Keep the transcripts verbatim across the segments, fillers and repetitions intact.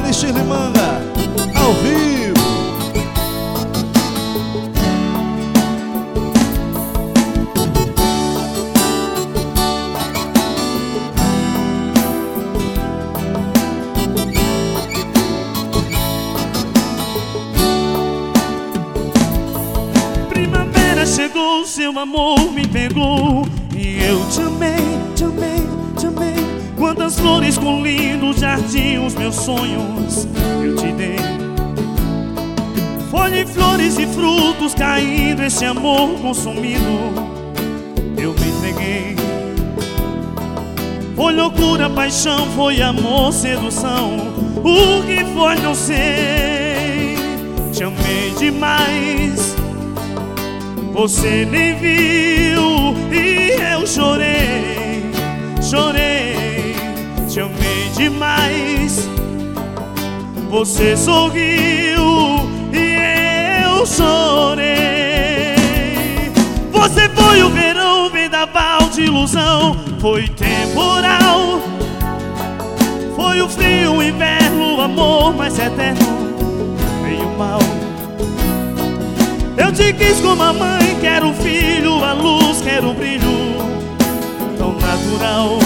de Shirley Manga, ao vivo. Primavera chegou, seu amor me pegou e eu te amei, te amei, te amei. Quantas flores com lindo jardim, os meus sonhos eu te dei. Folha e flores e frutos caindo, esse amor consumido eu me entreguei. Foi loucura, paixão, foi amor, sedução, o que foi não sei. Te amei demais, você nem viu e eu chorei, chorei. Te amei demais, você sorriu e eu chorei. Você foi o verão, vendaval de ilusão, foi temporal. Foi o frio, o inverno, o amor mais eterno, meio mal. Eu te quis como a mãe, quero o filho, a luz, quero o brilho tão natural.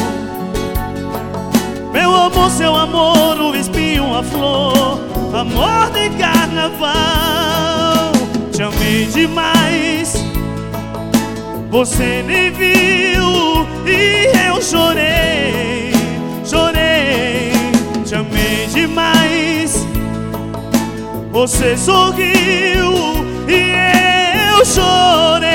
Meu amor, seu amor, o espinho, a flor, amor de carnaval. Te amei demais, você nem viu e eu chorei, chorei. Te amei demais, você sorriu e eu chorei.